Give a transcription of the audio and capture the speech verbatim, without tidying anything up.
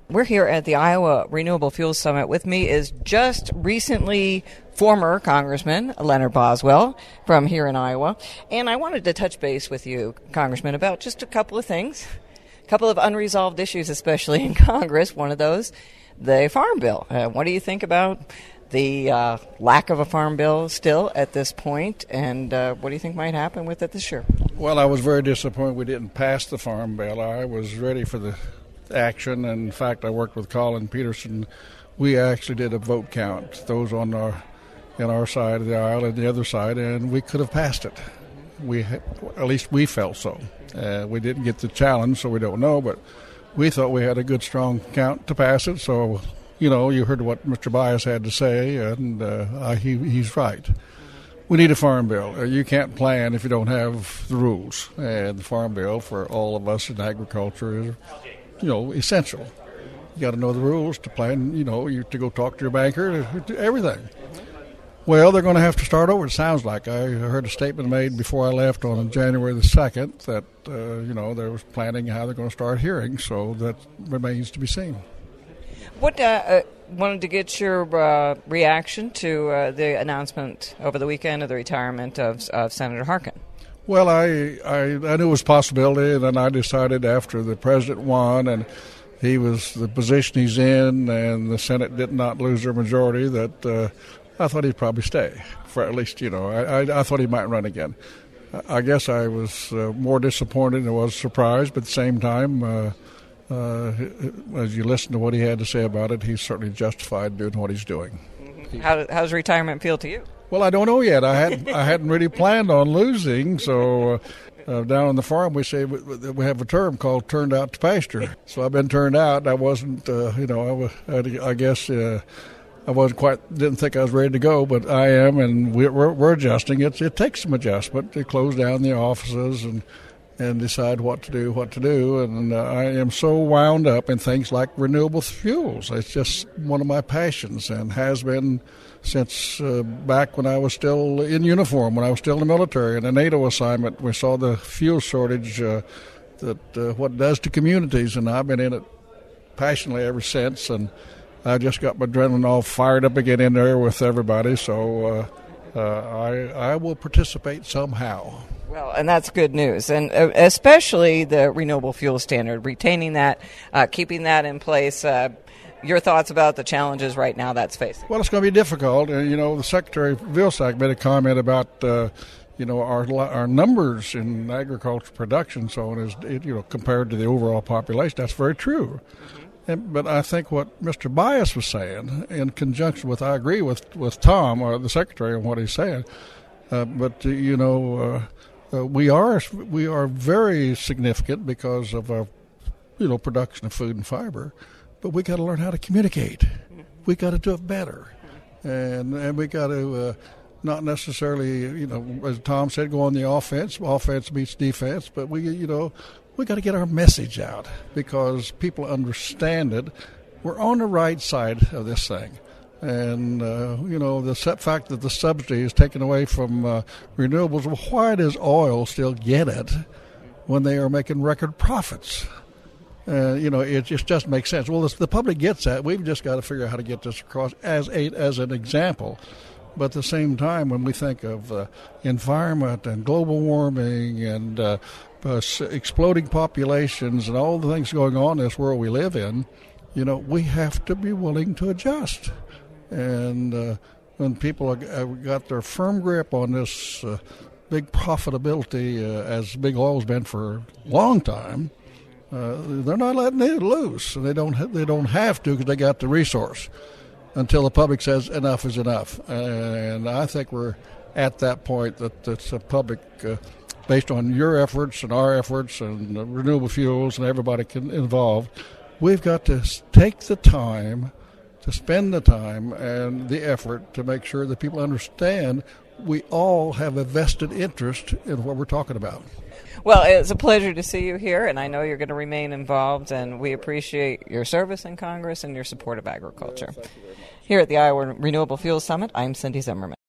We're here at the Iowa Renewable Fuels Summit. With me is just recently former Congressman Leonard Boswell from here in Iowa. And I wanted to touch base with you, Congressman, about just a couple of things, a couple of unresolved issues, especially in Congress. One of those, the Farm Bill. Uh, what do you think about the uh, lack of a Farm Bill still at this point, and uh, what do you think might happen with it this year? Well, I was very disappointed we didn't pass the Farm Bill. I was ready for the action, and in fact, I worked with Colin Peterson. We actually did a vote count, those on our in our side of the aisle and the other side, and we could have passed it. We, at least we felt so. Uh, we didn't get the challenge, so we don't know, but we thought we had a good, strong count to pass it. So, you know, you heard what Mister Bias had to say, and uh, he he's right. We need a Farm Bill. Uh, you can't plan if you don't have the rules, and the Farm Bill for all of us in agriculture is, you know, essential. You got to know the rules to plan, you know, you to go talk to your banker, to, to everything. Well, they're going to have to start over, it sounds like. I heard a statement made before I left on January the second that, uh, you know, they were planning how they're going to start hearings, so that remains to be seen. What uh, uh, wanted to get your uh, reaction to uh, the announcement over the weekend of the retirement of, of Senator Harkin? Well, I, I I knew it was a possibility, and then I decided after the president won and he was the position he's in and the Senate did not lose their majority that uh, I thought he'd probably stay for at least, you know, I, I, I thought he might run again. I guess I was uh, more disappointed than I was surprised, but at the same time, uh, uh, as you listen to what he had to say about it, he's certainly justified doing what he's doing. Mm-hmm. How, how does retirement feel to you? Well, I don't know yet. I hadn't I hadn't really planned on losing, so uh, uh, down on the farm we say we, we have a term called "turned out to pasture." So I've been turned out. I wasn't, uh, you know, I, was, I, I guess uh, I wasn't quite didn't think I was ready to go, but I am, and we're we're adjusting. It it takes some adjustment to close down the offices and and decide what to do, what to do. And uh, I am so wound up in things like renewable fuels. It's just one of my passions and has been since uh, back when I was still in uniform, when I was still in the military. In a NATO assignment, we saw the fuel shortage, uh, that uh, what it does to communities, and I've been in it passionately ever since. And I just got my adrenaline all fired up again in there with everybody. So uh, uh, I, I will participate somehow. Well, and that's good news, and uh, especially the renewable fuel standard, retaining that, uh, keeping that in place. Uh, your thoughts about the challenges right now that's facing? Well, it's going to be difficult. Uh, you know, the Secretary Vilsack made a comment about, uh, you know, our our numbers in agriculture production, so on, is, you know, compared to the overall population. That's very true. Mm-hmm. And, but I think what Mister Bias was saying, in conjunction with, I agree with, with Tom, or the Secretary, on what he's saying, uh, but, uh, you know, uh, Uh, we are we are very significant because of our, you know, production of food and fiber, but we got to learn how to communicate. We got to do it better, and and we got to uh, not necessarily, you know, as Tom said, go on the offense. Offense beats defense, but we, you know, we got to get our message out because people understand it. We're on the right side of this thing. And, uh, you know, the fact that the subsidy is taken away from uh, renewables, well, why does oil still get it when they are making record profits? Uh, you know, it just doesn't make sense. Well, this, the public gets that. We've just got to figure out how to get this across as a, as an example. But at the same time, when we think of uh, environment and global warming and uh, uh, exploding populations and all the things going on in this world we live in, you know, we have to be willing to adjust. And uh, when people have got their firm grip on this uh, big profitability, uh, as big oil's been for a long time, uh, they're not letting it loose. They don't. Ha- they don't have to because they got the resource. Until the public says enough is enough, and I think we're at that point that it's a public, uh, based on your efforts and our efforts and uh, renewable fuels and everybody can involved. We've got to take the time. To spend the time and the effort to make sure that people understand we all have a vested interest in what we're talking about. Well, it's a pleasure to see you here, and I know you're going to remain involved, and we appreciate your service in Congress and your support of agriculture. Here at the Iowa Renewable Fuels Summit, I'm Cindy Zimmerman.